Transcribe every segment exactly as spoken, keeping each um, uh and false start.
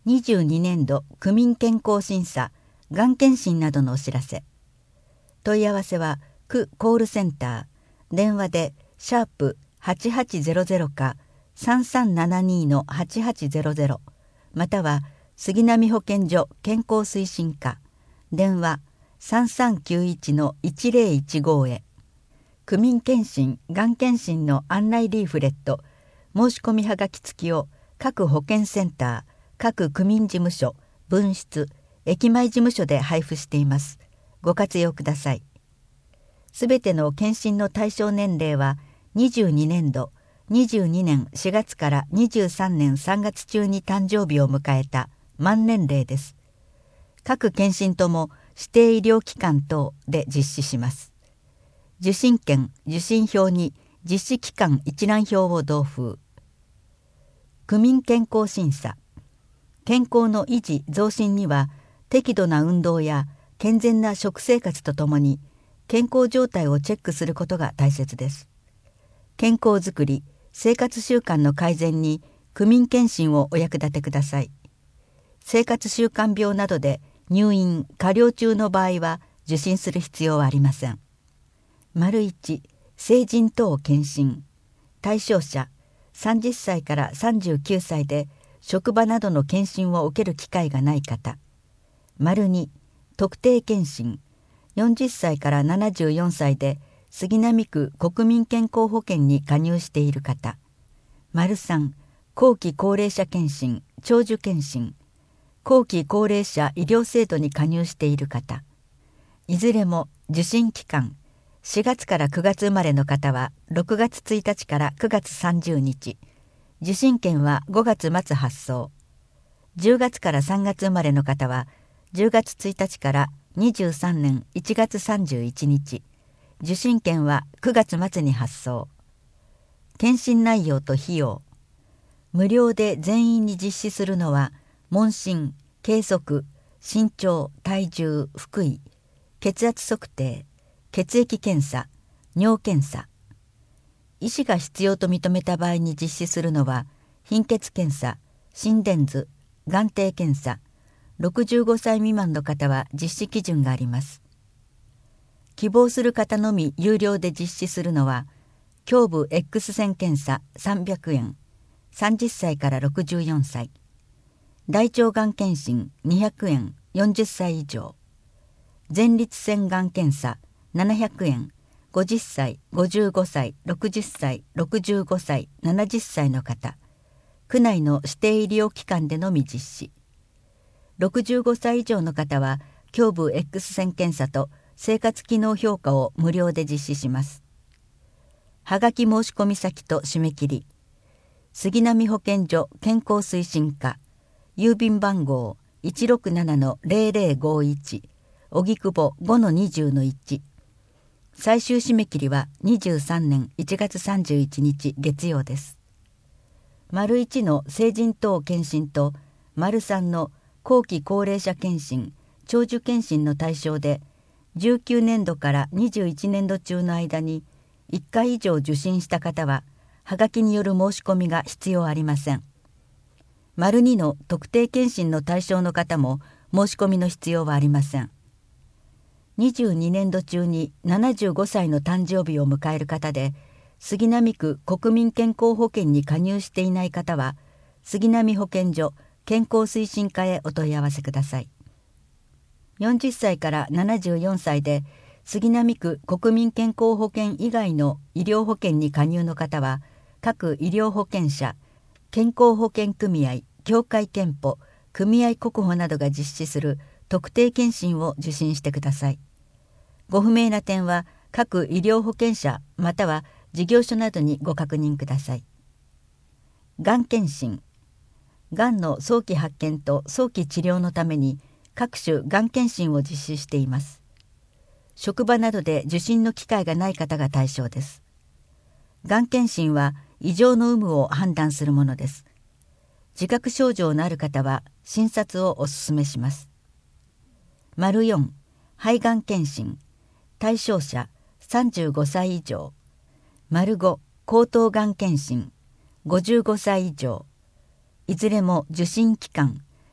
にじゅうにねんど区民健康審査、がん検診などのお知らせ。問い合わせは区コールセンター、電話でシャープはちはちゼロゼロかさんさんななにのはちはちゼロゼロ、または杉並保健所健康推進課、電話さんさんきゅういちのいちぜろいちごへ。区民検診、がん検診の案内リーフレット、申し込みはがき付きを各保健センター、各区民事務所、分室、駅前事務所で配布しています。ご活用ください。すべての検診の対象年齢はにじゅうにねんど、にじゅうにねんしがつからにじゅうさんねんさんがつ中に誕生日を迎えた満年齢です。各検診とも指定医療機関等で実施します。受診券、受診票に実施期間一覧表を同封。区民健康審査。健康の維持増進には適度な運動や健全な食生活とともに健康状態をチェックすることが大切です。健康づくり、生活習慣の改善に区民検診をお役立てください。生活習慣病などで入院・加療中の場合は受診する必要はありません。丸いち、成人等検診。対象者、さんじゅっさいからさんじゅうきゅうさいで職場などの検診を受ける機会がない方。丸に、特定検診。よんじゅっさいからななじゅうよんさいで杉並区国民健康保険に加入している方。丸さん、後期高齢者検診、長寿検診。後期高齢者医療制度に加入している方。いずれも受診期間、しがつからくがつ生まれの方はろくがつついたちからくがつさんじゅうにち、受診券はごがつ末発送。じゅうがつからさんがつ生まれの方はじゅうがつついたちからにじゅうさんねんいちがつさんじゅういちにち、受診券はくがつ末に発送。検診内容と費用。無料で全員に実施するのは問診、計測、身長、体重、腹囲、血圧測定、血液検査、尿検査。医師が必要と認めた場合に実施するのは貧血検査、心電図、眼底検査。ろくじゅうごさい未満の方は実施基準があります。希望する方のみ有料で実施するのは胸部 X 線検査さんびゃくえん、さんじゅっさいからろくじゅうよんさい。大腸がん検診にひゃくえん、よんじゅっさい以上。前立腺がん検査ななひゃくえん、ごじゅっさい、ごじゅうごさい、ろくじゅっさい、ろくじゅうごさい、ななじゅっさいの方。区内の指定医療機関でのみ実施。ろくじゅうごさい以上の方は胸部 X 線検査と生活機能評価を無料で実施します。はがき申し込み先と締め切り。杉並保健所健康推進課、郵便番号 いちろくななのぜろぜろごいち、荻窪 ごのにじゅうのいち。最終締め切りはにじゅうさんねんいちがつさんじゅういちにち月曜です。丸いちの成人等検診と丸さんの後期高齢者検診、長寿検診の対象でじゅうきゅうねんどからにじゅういちねんど中の間にいっかい以上受診した方ははがきによる申し込みが必要ありません。丸にの特定検診の対象の方も申し込みの必要はありません。にじゅうにねんど中にななじゅうごさいの誕生日を迎える方で杉並区国民健康保険に加入していない方は杉並保健所健康推進課へお問い合わせください。よんじゅっさいからななじゅうよんさいで杉並区国民健康保険以外の医療保険に加入の方は各医療保険者、健康保険組合、協会憲法、組合国保などが実施する特定検診を受診してください。ご不明な点は各医療保険者または事業所などにご確認ください。がん検診。がんの早期発見と早期治療のために各種がん検診を実施しています。職場などで受診の機会がない方が対象です。がん検診は異常の有無を判断するものです。自覚症状のある方は診察をお勧めします。丸よん、肺がん検診。対象者さんじゅうごさい以上。丸ご、喉頭がん検診。ごじゅうごさい以上。いずれも受診期間、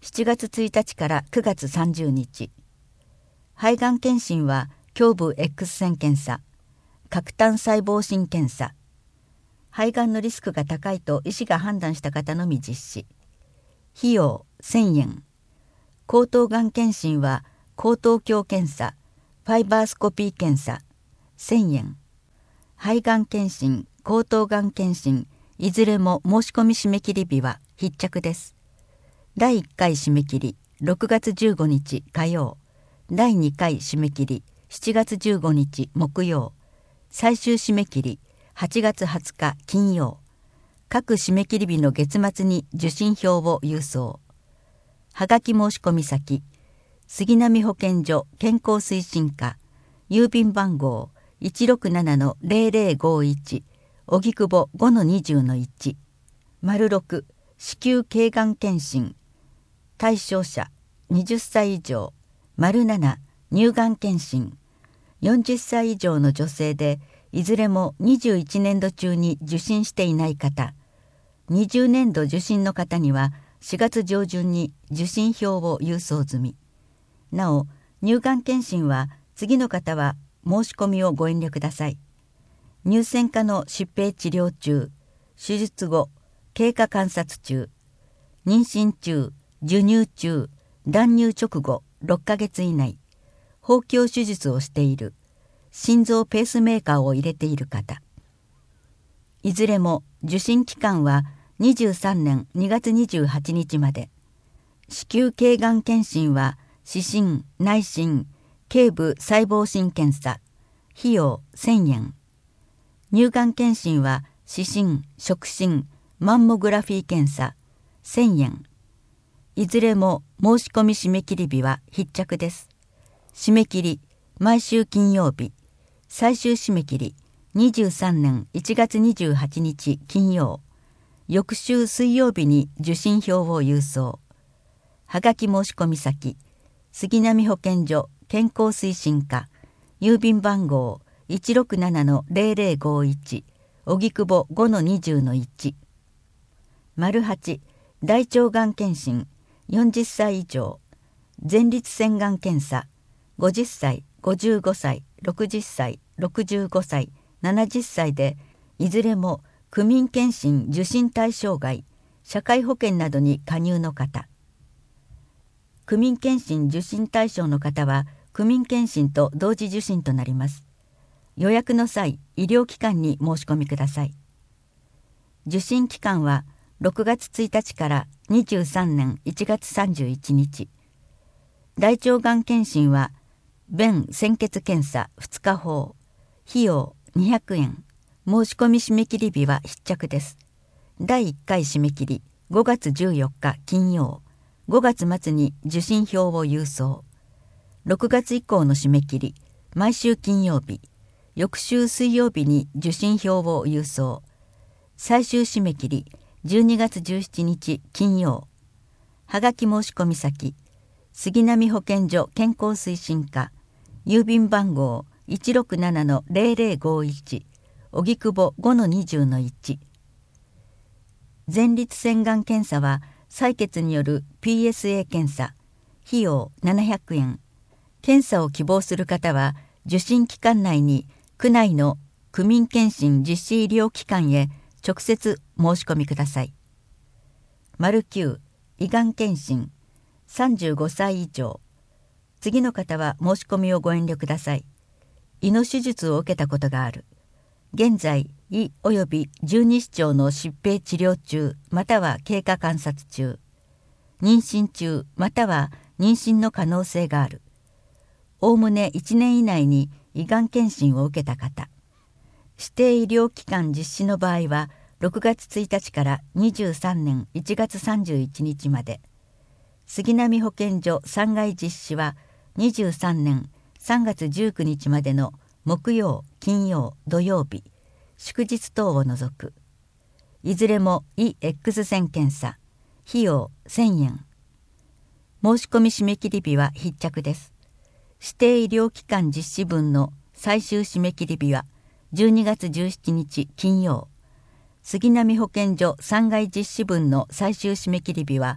しちがつついたちからくがつさんじゅうにち。肺がん検診は胸部 X 線検査、核単細胞診検査。肺がんのリスクが高いと医師が判断した方のみ実施。費用せんえん。喉頭がん検診は喉頭鏡検査、ファイバースコピー検査せんえん。肺がん検診、喉頭がん検診、いずれも申し込み締め切り日は必着です。だいいっかい締め切りろくがつじゅうごにち火曜、だいにかい締め切りしちがつじゅうごにち木曜、最終締め切りはちがつはつか金曜。各締め切り日の月末に受信票を郵送。はがき申し込み先、杉並保健所健康推進課、郵便番号 いちろくななのゼロゼロごいち、荻窪 ごのにじゅうのいち。丸ろく、子宮頸がん検診。対象者、はたち以上。丸なな、乳がん検診。よんじゅっさい以上の女性で、いずれもにじゅういちねんど中に受診していない方。にじゅうねんど受診の方にはしがつ上旬に受診票を郵送済み。なお、乳がん検診は次の方は申し込みをご遠慮ください。乳腺科の疾病治療中、手術後、経過観察中、妊娠中、授乳中、断乳直後ろっかげつ以内、包協手術をしている、心臓ペースメーカーを入れている方。いずれも受診期間はにじゅうさんねんにがつにじゅうはちにちまで。子宮頸がん検診は視診、内診、頸部細胞診検査、費用せんえん。乳がん検診は視診、触診、マンモグラフィー検査せんえん。いずれも申し込み締め切り日は必着です。締め切り毎週金曜日、最終締め切りにじゅうさんねんいちがつにじゅうはちにち金曜、翌週水曜日に受信票を郵送。はがき申し込み先、杉並保健所健康推進課、郵便番号 いちろくななのゼロゼロごいち、荻窪 ごのにじゅうのいち。丸はち、大腸がん検診、よんじゅっさい以上、前立腺がん検査、ごじゅっさい、ごじゅうごさい、ろくじゅっさい、ろくじゅうごさい、ななじゅっさいで、いずれも区民検診受診対象外、社会保険などに加入の方。区民検診受診対象の方は、区民検診と同時受診となります。予約の際、医療機関に申し込みください。受診期間はろくがつついたちからにじゅうさんねんいちがつさんじゅういちにち。大腸がん検診は、便潜血検査ふつか法、費用にひゃくえん。申し込み締め切り日は必着です。だいいっかい締め切りごがつじゅうよっか金曜、ごがつまつに受信票を郵送。ろくがつ以降の締め切り毎週金曜日、翌週水曜日に受信票を郵送。最終締め切りじゅうにがつじゅうしちにち金曜。はがき申し込み先、杉並保健所健康推進課、郵便番号 いちろくななのゼロゼロごいち、荻窪 ごのにじゅうのいち。前立腺がん検査は採血による ピーエスエー 検査、費用ななひゃくえん。検査を希望する方は受診期間内に区内の区民検診実施医療機関へ直接申し込みください。丸きゅう、胃がん検診、さんじゅうごさい以上。次の方は申し込みをご遠慮ください。胃の手術を受けたことがある。現在、胃及び十二指腸の疾病治療中または経過観察中。妊娠中または妊娠の可能性がある。おおむねいちねん以内に胃がん検診を受けた方。指定医療機関実施の場合はろくがつついたちからにじゅうさんねんいちがつさんじゅういちにちまで。杉並保健所さんがい実施はにじゅうさんねんさんがつじゅうくにちまでの木曜、金曜、土曜日、祝日等を除く。いずれも胃 X 線検査、費用せんえん。申し込み締め切り日は必着です。指定医療機関実施分の最終締め切り日はじゅうにがつじゅうしちにち金曜。杉並保健所さんがい実施分の最終締め切り日は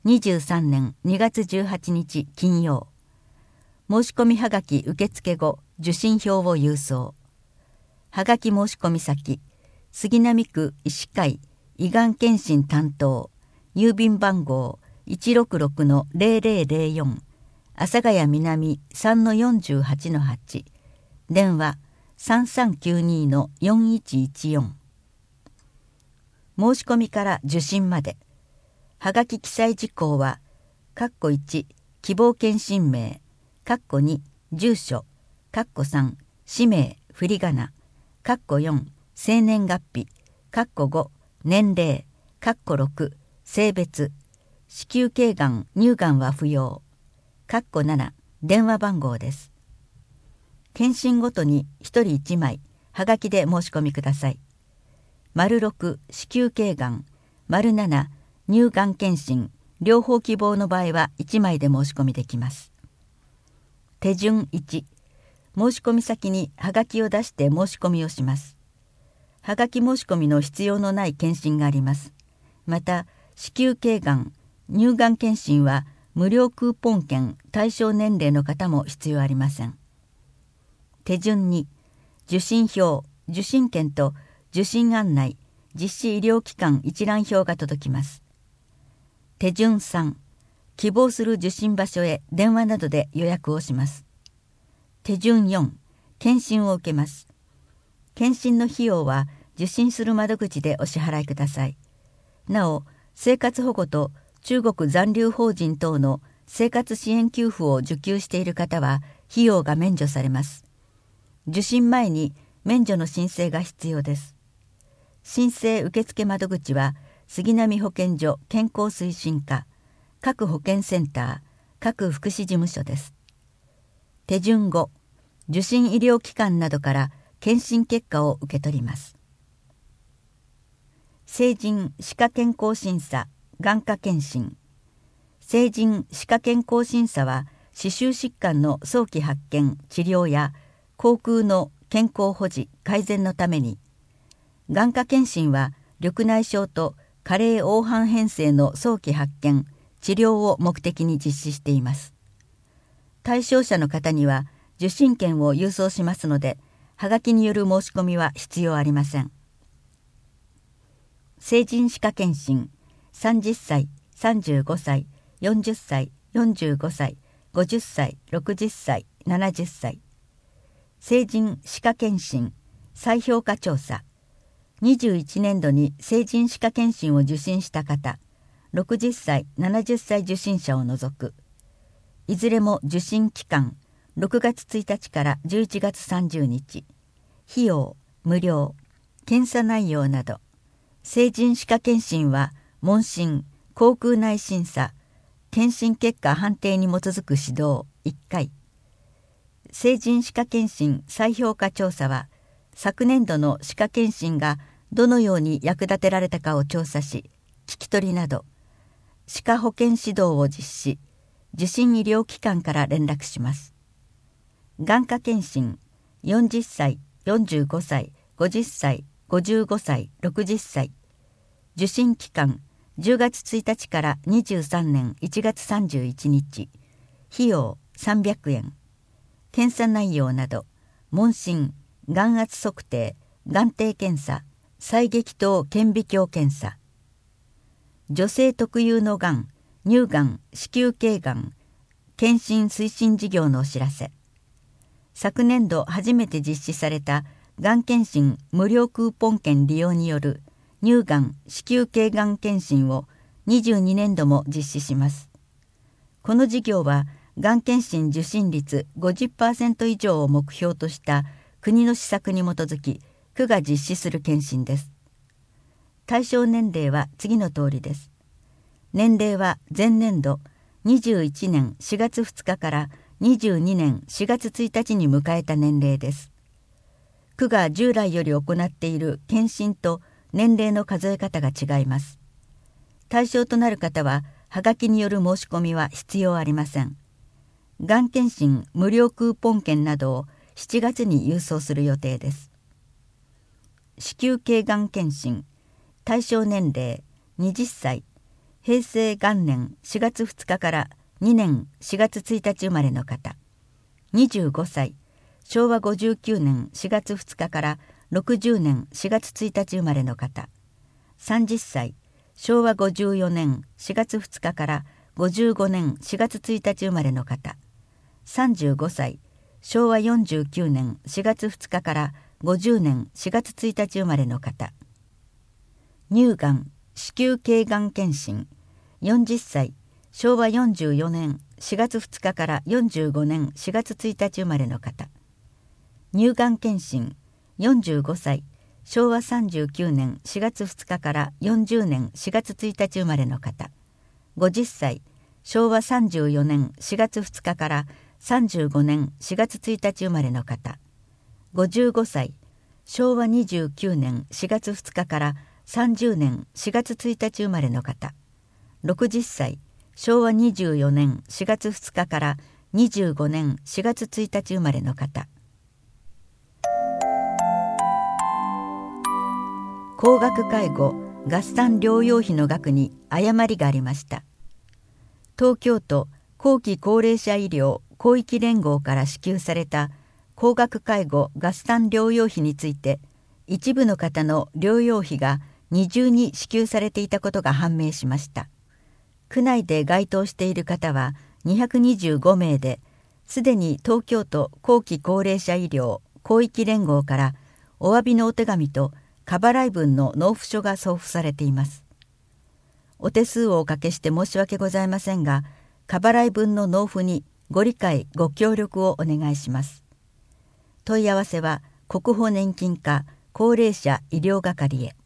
にじゅうさんねんにがつじゅうはちにち金曜。申し込みはがき受付後、受信票を郵送。はがき申し込み先、杉並区医師会胃がん検診担当、郵便番号 いちろくろくのゼロゼロゼロよん、阿佐ヶ谷南 さんのよんじゅうはちのはち、電話 さんさんきゅうにのよんいちいちよん。申し込みから受信まで。はがき記載事項は、括弧いち、希望検診名、括弧に、住所、括弧さん、氏名、振り仮名、括弧よん、生年月日、括弧ご、年齢、括弧ろく、性別、子宮頸がん、乳がんは不要、括弧なな、電話番号です。検診ごとにひとりいちまい、はがきで申し込みください。丸ろく、子宮頸がん、丸なな、乳がん検診、両方希望の場合はいちまいで申し込みできます。手順いち、申し込み先にはがきを出して申し込みをします。はがき申し込みの必要のない検診があります。また、子宮頸がん、乳がん検診は無料クーポン券対象年齢の方も必要ありません。手順に、受診票、受診券と受診案内、実施医療機関一覧表が届きます。手順さん、希望する受診場所へ電話などで予約をします。手順よん、検診を受けます。検診の費用は受診する窓口でお支払いください。なお、生活保護と中国残留邦人等の生活支援給付を受給している方は費用が免除されます。受診前に免除の申請が必要です。申請受付窓口は杉並保健所健康推進課、各保健センター、各福祉事務所です。手順ご、受診医療機関などから検診結果を受け取ります。成人歯科健康審査、眼科検診。成人歯科健康審査は歯周疾患の早期発見・治療や口腔の健康保持・改善のために、眼科検診は緑内障と加齢黄斑変性の早期発見・治療を目的に実施しています。対象者の方には受診券を郵送しますので、はがきによる申し込みは必要ありません。成人歯科検診、さんじゅっさい、さんじゅうごさい、よんじゅっさい、よんじゅうごさい、ごじゅっさい、ろくじゅっさい、ななじゅっさい。成人歯科検診、再評価調査。にじゅういちねんどに成人歯科検診を受診した方、ろくじゅっさい、ななじゅっさい受診者を除く。いずれも受診期間、ろくがつついたちからじゅういちがつさんじゅうにち。費用、無料。検査内容など。成人歯科検診は、問診、口腔内審査、検診結果判定に基づく指導いっかい。成人歯科検診再評価調査は、昨年度の歯科検診がどのように役立てられたかを調査し、聞き取りなど、歯科保健指導を実施、受診医療機関から連絡します。眼科検診、よんじゅっさい、よんじゅうごさい、ごじゅっさい、ごじゅうごさい、ろくじゅっさい。受診期間、じゅうがつついたちからにじゅうさんねんいちがつさんじゅういちにち。費用さんびゃくえん。検査内容など、問診、眼圧測定、眼底検査、細撃頭顕微鏡検査。女性特有のがん、乳がん、子宮頸がん、検診推進事業のお知らせ。昨年度初めて実施されたがん検診無料クーポン券利用による乳がん、子宮頸がん検診をにじゅうにねんども実施します。この事業は、がん検診受診率 ごじゅっパーセント 以上を目標とした国の施策に基づき、区が実施する検診です。対象年齢は次の通りです。年齢は前年度にじゅういちねんしがつふつかからにじゅうにねんしがつついたちに迎えた年齢です。区が従来より行っている検診と年齢の数え方が違います。対象となる方は、はがきによる申し込みは必要ありません。がん検診無料クーポン券などをしちがつに郵送する予定です。子宮頸がん検診、対象年齢はたち、 平成元年しがつふつかからにねんしがつついたち生まれの方。にじゅうごさい、しょうわごじゅうきゅうねんしがつふつかからろくじゅうねんしがつついたち生まれの方。さんじゅっさい、しょうわごじゅうよねんしがつふつかからごじゅうごねんしがつついたち生まれの方。さんじゅうごさい、しょうわよんじゅうきゅうねんしがつふつかからごじゅうねんしがつついたち生まれの方。乳がん、子宮頸がん検診。よんじゅっさい、しょうわよんじゅうよねんしがつふつかからよんじゅうごねんしがつついたち生まれの方。乳がん検診。よんじゅうごさい、しょうわさんじゅうきゅうねんしがつふつかからよんじゅうねんしがつついたち生まれの方。ごじゅっさい、しょうわさんじゅうよねんしがつふつかからさんじゅうごねんしがつついたち生まれの方。ごじゅうごさい、しょうわにじゅうきゅうねんしがつふつかからさんじゅうねんしがつついたち生まれの方。ろくじゅっさい、しょうわにじゅうよねんしがつふつかからにじゅうごねんしがつついたち生まれの方。高額介護・合算療養費の額に誤りがありました。東京都後期高齢者医療広域連合から支給された高額介護・合算療養費について、一部の方の療養費が二重に支給されていたことが判明しました。区内で該当している方はにひゃくにじゅうごめいで、すでに東京都後期高齢者医療広域連合からお詫びのお手紙と過払い分の納付書が送付されています。お手数をおかけして申し訳ございませんが、過払い分の納付にご理解ご協力をお願いします。問い合わせは国保年金課高齢者医療係へ。